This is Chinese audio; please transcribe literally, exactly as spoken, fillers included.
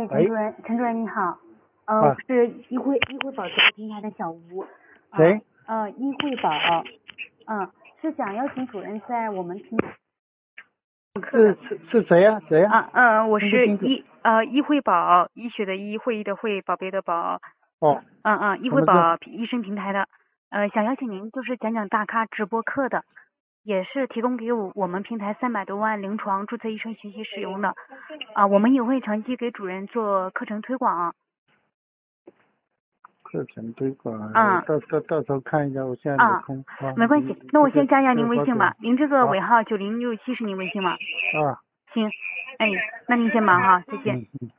哎，陈主任，陈主任你好，呃， 啊我是医惠医惠宝这个平台的小吴。 谁？ 呃，呃医惠宝，嗯，是想邀请主任在我们平台是是是谁呀、谁呀、 啊，嗯，我是听不清楚医呃医惠宝，医学的医，会议的会，宝贝的宝。 哦， 嗯嗯，医什么事？ 惠宝医生平台的，呃，想邀请您就是讲讲大咖直播课的，也是提供给我我们平台三百多万临床注册医生学习使用的，啊、我们也会长期给主任做课程推广。 课程推广， 嗯到到到时候看一下，我现在没啊， 空啊。 没关系，那我先加一下您微信吧，您这个好尾号九零六七是您微信吗？ 啊， 行，哎，那您先忙哈，再见。 嗯嗯。